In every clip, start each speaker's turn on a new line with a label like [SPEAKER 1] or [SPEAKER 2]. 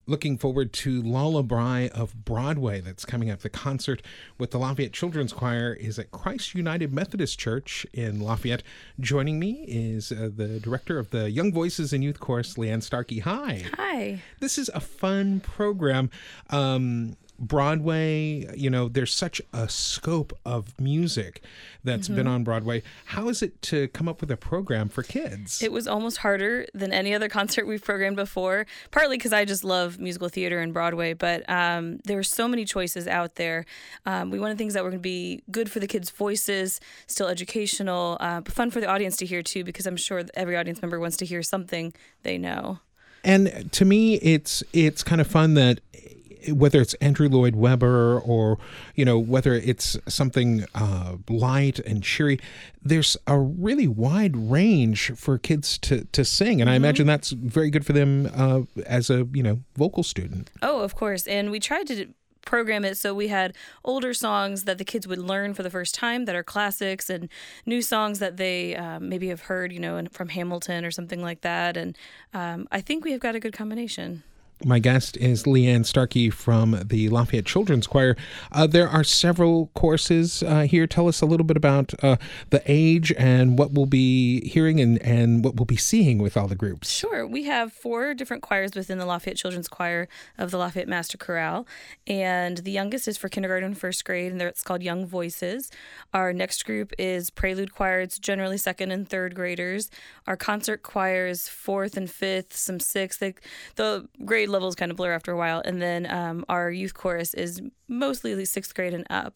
[SPEAKER 1] looking forward to Lullaby of Broadway that's coming up. The concert with the Lafayette Children's Choir is at Christ United Methodist Church in Lafayette. Joining me is the director of the Young Voices and Youth Chorus, Leanne Starkey. Hi.
[SPEAKER 2] Hi.
[SPEAKER 1] This is a fun program. Broadway, there's such a scope of music that's been on Broadway. How is it to come up with a program for kids?
[SPEAKER 2] It was almost harder than any other concert we've programmed before, partly because I just love musical theater and Broadway, but there were so many choices out there. We wanted things that were going to be good for the kids' voices, still educational, but fun for the audience to hear too, because I'm sure that every audience member wants to hear something they know. And
[SPEAKER 1] to me, it's kind of fun that whether it's Andrew Lloyd Webber or, whether it's something light and cheery, there's a really wide range for kids to sing. And I imagine that's very good for them as a, vocal student.
[SPEAKER 2] Oh, of course. And we tried to program it so we had older songs that the kids would learn for the first time that are classics, and new songs that they maybe have heard, from Hamilton or something like that. And I think we have got a good combination.
[SPEAKER 1] My guest is Leanne Starkey from the Lafayette Children's Choir. There are several courses here. Tell us a little bit about the age and what we'll be hearing and what we'll be seeing with all the groups.
[SPEAKER 2] Sure. We have 4 different choirs within the Lafayette Children's Choir of the Lafayette Master Chorale, and the youngest is for kindergarten and first grade, and it's called Young Voices. Our next group is Prelude Choir. It's generally second and third graders. Our concert choir is 4th and 5th, some 6th. The grade levels kind of blur after a while. And then our youth chorus is mostly 6th grade and up.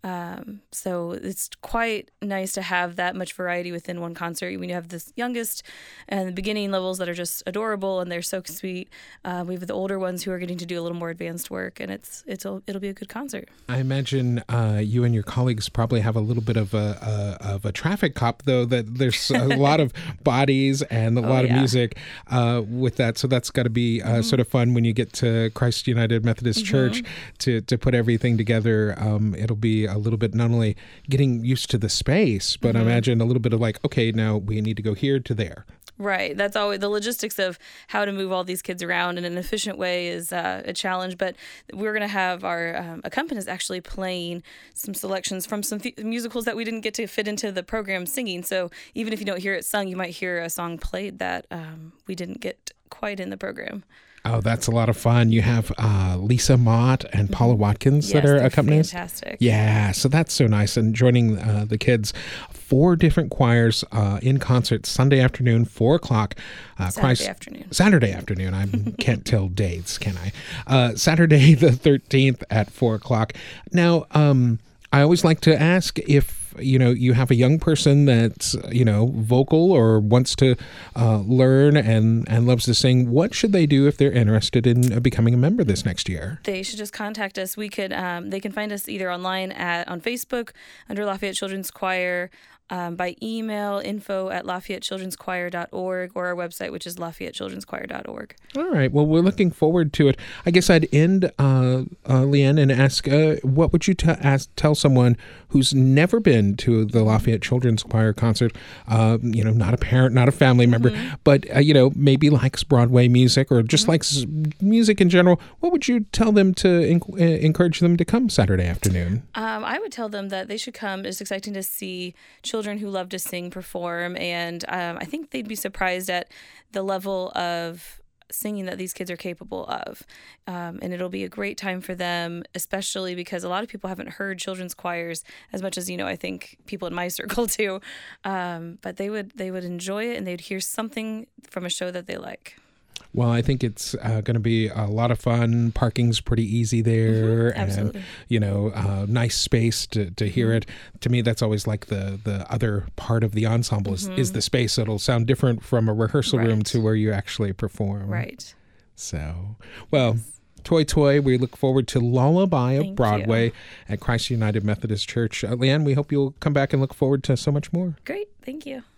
[SPEAKER 2] So it's quite nice to have that much variety within one concert. We have this youngest and the beginning levels that are just adorable and they're so sweet. We have the older ones who are getting to do a little more advanced work, and it'll be a good concert.
[SPEAKER 1] I imagine you and your colleagues probably have a little bit of a traffic cop, though, that there's a lot of bodies and a lot of music with that. So that's got to be sort of fun when you get to Christ United Methodist Church to put everything together. It'll be a little bit not only getting used to the space, but I imagine a little bit of like, okay, now we need to go here to there.
[SPEAKER 2] Right. That's always the logistics of how to move all these kids around in an efficient way is a challenge. But we're going to have our accompanist actually playing some selections from some musicals that we didn't get to fit into the program singing. So even if you don't hear it sung, you might hear a song played that we didn't get quite in the program.
[SPEAKER 1] Oh, that's a lot of fun. You have Lisa Mott and Paula Watkins that are accompanist.
[SPEAKER 2] Fantastic.
[SPEAKER 1] Yeah, so that's so nice. And joining the kids, 4 different choirs in concert Sunday afternoon, 4 o'clock. Saturday afternoon. I can't tell dates, can I? Saturday the 13th at 4 o'clock. Now, I always like to ask if you have a young person that's, vocal or wants to learn and loves to sing, what should they do if they're interested in becoming a member this next year?
[SPEAKER 2] They should just contact us. They can find us either online on Facebook under Lafayette Children's Choir, by email, info@LafayetteChildren'sChoir.org, or our website, which is LafayetteChildren'sChoir.org.
[SPEAKER 1] All right. Well, we're looking forward to it. I guess I'd end, Leanne, and ask, what would you tell someone who's never been to the Lafayette Children's Choir concert, not a parent, not a family member, but, maybe likes Broadway music or just likes music in general? What would you tell them to encourage them to come Saturday afternoon?
[SPEAKER 2] I would tell them that they should come. It's exciting to see children who love to sing perform, and I think they'd be surprised at the level of singing that these kids are capable of, and it'll be a great time for them, especially because a lot of people haven't heard children's choirs as much as I think people in my circle do, but they would enjoy it, and they'd hear something from a show that they like.
[SPEAKER 1] Well, I think it's going to be a lot of fun. Parking's pretty easy there.
[SPEAKER 2] Absolutely.
[SPEAKER 1] And, nice space to hear it. To me, that's always like the other part of the ensemble is the space. It'll sound different from a rehearsal room to where you actually perform.
[SPEAKER 2] Right.
[SPEAKER 1] So, well, Toy, we look forward to Lullaby of Broadway at Christ United Methodist Church. Leanne, we hope you'll come back and look forward to so much more.
[SPEAKER 2] Great. Thank you.